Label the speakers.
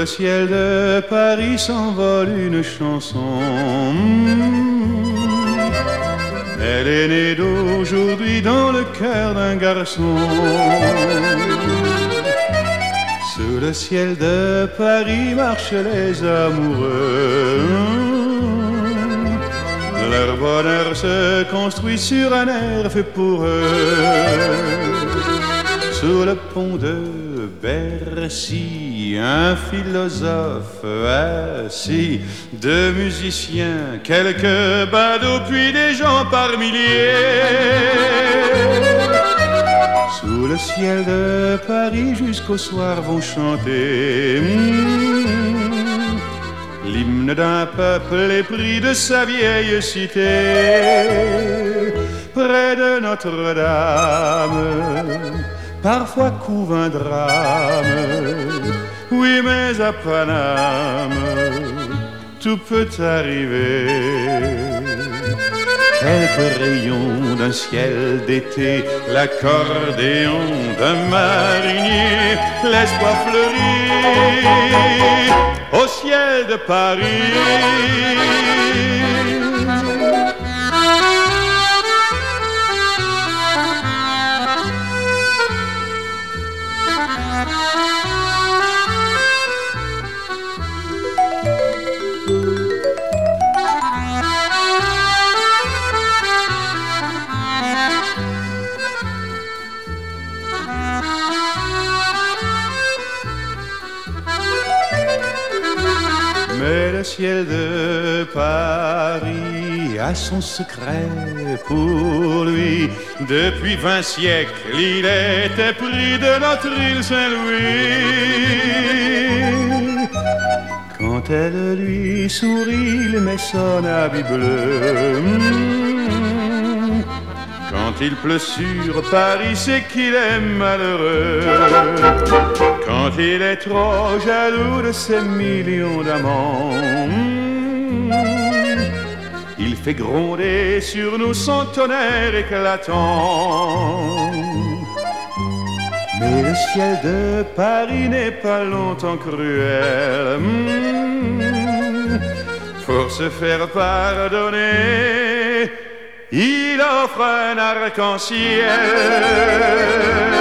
Speaker 1: ciel de Paris s'envole une chanson. Elle est née d'aujourd'hui dans le cœur d'un garçon. Sous le ciel de Paris marchent les amoureux. Leur bonheur se construit sur un air fait pour eux. Sous le pont de Bercy, un philosophe assis, deux musiciens, quelques badauds, puis des gens par milliers. Sous le ciel de Paris jusqu'au soir vont chanter l'hymne d'un peuple épris de sa vieille cité. Près de Notre-Dame, parfois couve un drame. Oui, mais à Paname, tout peut arriver. Quelques rayons d'un ciel d'été, l'accordéon d'un marinier, l'espoir fleurit au ciel de Paris. Mais le ciel de Paris a son secret pour lui. Depuis 20 siècles, il était pris de notre île Saint-Louis. Quand elle lui sourit, il met son habit bleu. Quand il pleut sur Paris, c'est qu'il est malheureux. Quand il est trop jaloux de ses millions d'amants, il fait gronder sur nous son tonnerre éclatant. Mais le ciel de Paris n'est pas longtemps cruel. Pour se faire pardonner, il offre un arc-en-ciel.